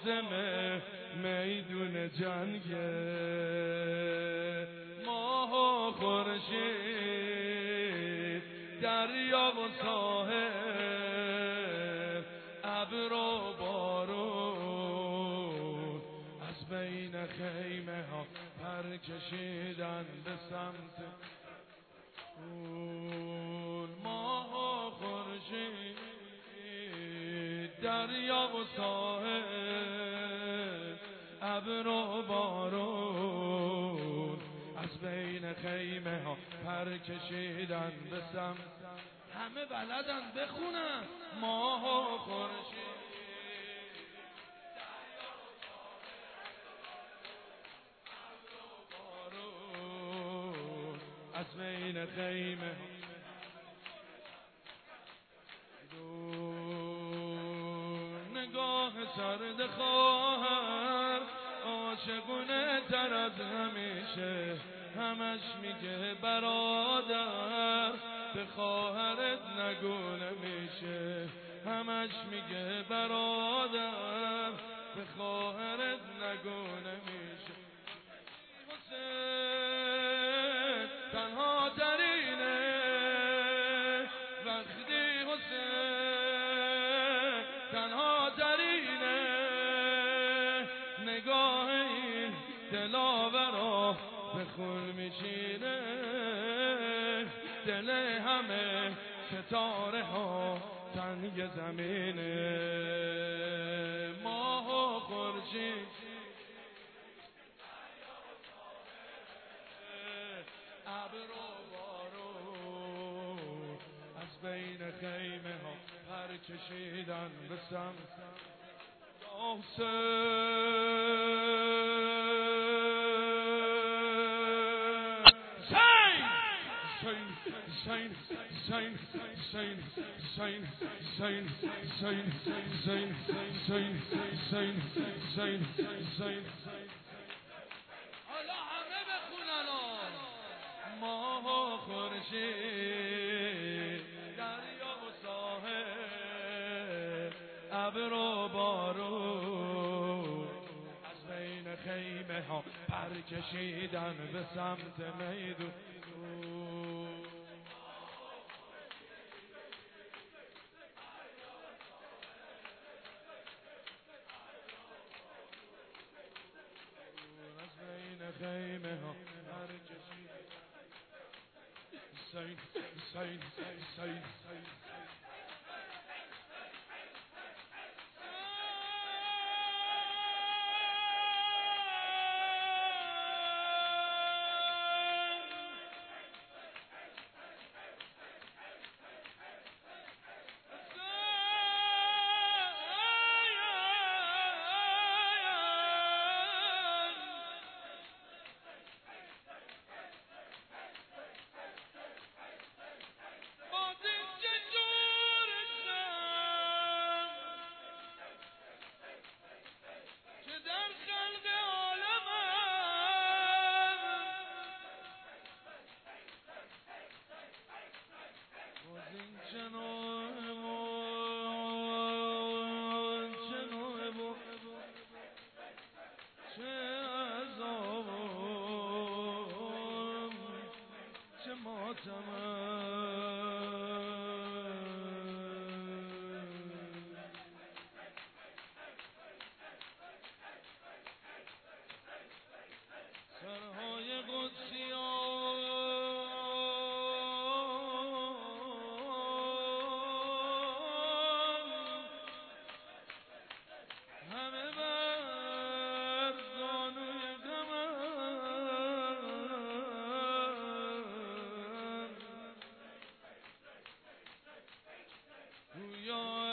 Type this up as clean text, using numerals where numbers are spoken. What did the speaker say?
لازمه میدون جنگه ماه و خورشید دریا و ساحل ابر و بارون از بین خیمه ها پر کشیدن به سمت اون ماه و خورشید دریا و ساحل ابر و بارون از بین خیمه ها پر کشیدن به سمت همه بلدن بخونن ماه و خورشید از بین خیمه نگاه سرد خواهر عاشقونه تر از همیشه همش میگه برادر به خواهرت نگو نمیشه همش میگه برادر به خواهرت نگو نمیشه حسین تنها ترینه وقتی حسین تنها ترینه نگاه این دلاورا به خون میشینه دل همه ستاره ها تنگ زمینه ماه و خورشید ابر و بارون از بین خیمه ها پر کشیدن به سمت حالا همه بخونن ماه و خورشید دریا و ساحل ابر و بارون از بین خیمه ها پر کشیدن به سمت میدون از بین خیمه ها پر کشیدن Sain, sain, sain, sain, sain. سرهای قدسیان همه بر زانوی قمر